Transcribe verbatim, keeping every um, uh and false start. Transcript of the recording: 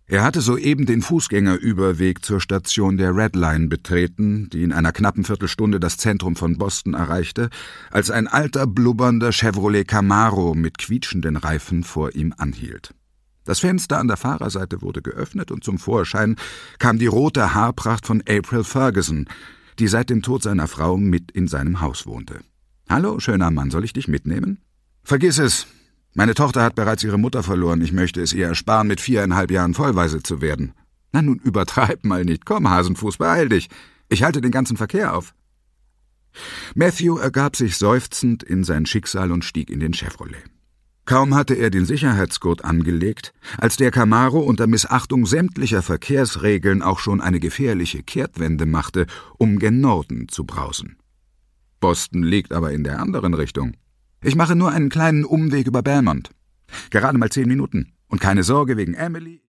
Er hatte soeben den Fußgängerüberweg zur Station der Red Line betreten, die in einer knappen Viertelstunde das Zentrum von Boston erreichte, als ein alter, blubbernder Chevrolet Camaro mit quietschenden Reifen vor ihm anhielt. Das Fenster an der Fahrerseite wurde geöffnet und zum Vorschein kam die rote Haarpracht von April Ferguson, die seit dem Tod seiner Frau mit in seinem Haus wohnte. »Hallo, schöner Mann, soll ich dich mitnehmen?« »Vergiss es. Meine Tochter hat bereits ihre Mutter verloren. Ich möchte es ihr ersparen, mit viereinhalb Jahren vollweise zu werden.« »Na nun, übertreib mal nicht. Komm, Hasenfuß, beeil dich. Ich halte den ganzen Verkehr auf.« Matthew ergab sich seufzend in sein Schicksal und stieg in den Chevrolet. Kaum hatte er den Sicherheitsgurt angelegt, als der Camaro unter Missachtung sämtlicher Verkehrsregeln auch schon eine gefährliche Kehrtwende machte, um gen Norden zu brausen. Boston liegt aber in der anderen Richtung. Ich mache nur einen kleinen Umweg über Belmont. Gerade mal zehn Minuten. Und keine Sorge wegen Emily.